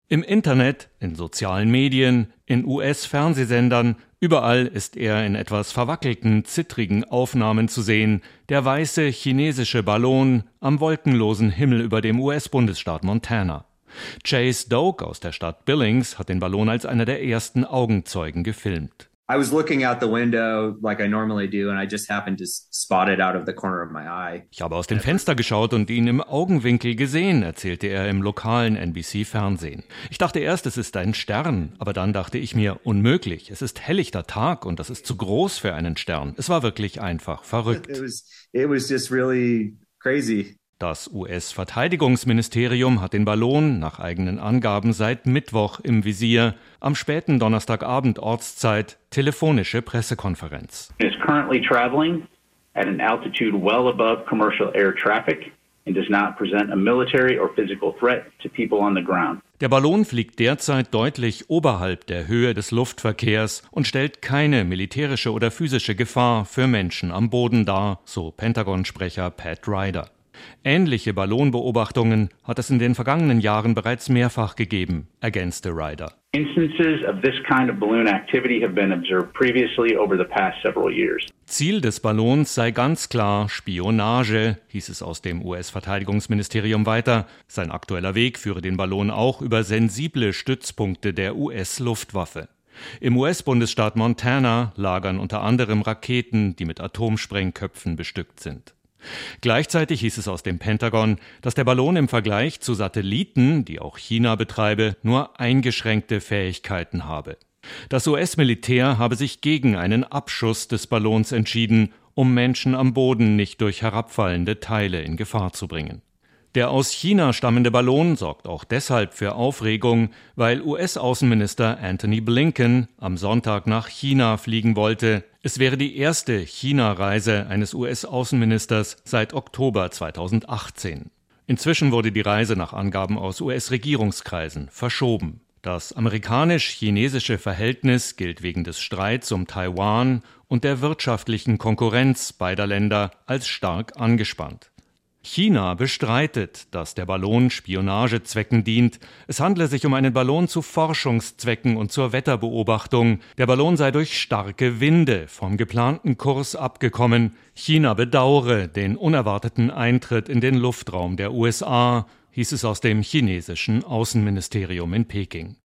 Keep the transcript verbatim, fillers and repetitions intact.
Im Internet, in sozialen Medien, in U S-Fernsehsendern, überall ist er in etwas verwackelten, zittrigen Aufnahmen zu sehen, der weiße chinesische Ballon am wolkenlosen Himmel über dem U S-Bundesstaat Montana. Chase Doak aus der Stadt Billings hat den Ballon als einer der ersten Augenzeugen gefilmt. I was looking out the window like I normally do and I just happened to spot it out of the corner of my eye. Ich habe aus dem Fenster geschaut und ihn im Augenwinkel gesehen, erzählte er im lokalen N B C-Fernsehen. Ich dachte erst, es ist ein Stern, aber dann dachte ich mir, unmöglich, es ist helllichter Tag und das ist zu groß für einen Stern. Es war wirklich einfach verrückt. It was, it was just really crazy. Das U S-Verteidigungsministerium hat den Ballon nach eigenen Angaben seit Mittwoch im Visier. Am späten Donnerstagabend Ortszeit telefonische Pressekonferenz. It is currently traveling at an altitude well above commercial air traffic and does not present a military or physical threat to people on the ground. Der Ballon fliegt derzeit deutlich oberhalb der Höhe des Luftverkehrs und stellt keine militärische oder physische Gefahr für Menschen am Boden dar, so Pentagon-Sprecher Pat Ryder. Ähnliche Ballonbeobachtungen hat es in den vergangenen Jahren bereits mehrfach gegeben, ergänzte Ryder. Instances of this kind of balloon activity have been observed previously over the past several years. Ziel des Ballons sei ganz klar Spionage, hieß es aus dem U S-Verteidigungsministerium weiter. Sein aktueller Weg führe den Ballon auch über sensible Stützpunkte der U S-Luftwaffe. Im U S-Bundesstaat Montana lagern unter anderem Raketen, die mit Atomsprengköpfen bestückt sind. Gleichzeitig hieß es aus dem Pentagon, dass der Ballon im Vergleich zu Satelliten, die auch China betreibe, nur eingeschränkte Fähigkeiten habe. Das U S-Militär habe sich gegen einen Abschuss des Ballons entschieden, um Menschen am Boden nicht durch herabfallende Teile in Gefahr zu bringen. Der aus China stammende Ballon sorgt auch deshalb für Aufregung, weil U S-Außenminister Antony Blinken am Sonntag nach China fliegen wollte. Es wäre die erste China-Reise eines U S-Außenministers seit Oktober zweitausendachtzehn. Inzwischen wurde die Reise nach Angaben aus U S-Regierungskreisen verschoben. Das amerikanisch-chinesische Verhältnis gilt wegen des Streits um Taiwan und der wirtschaftlichen Konkurrenz beider Länder als stark angespannt. China bestreitet, dass der Ballon Spionagezwecken dient. Es handle sich um einen Ballon zu Forschungszwecken und zur Wetterbeobachtung. Der Ballon sei durch starke Winde vom geplanten Kurs abgekommen. China bedauere den unerwarteten Eintritt in den Luftraum der U S A, hieß es aus dem chinesischen Außenministerium in Peking.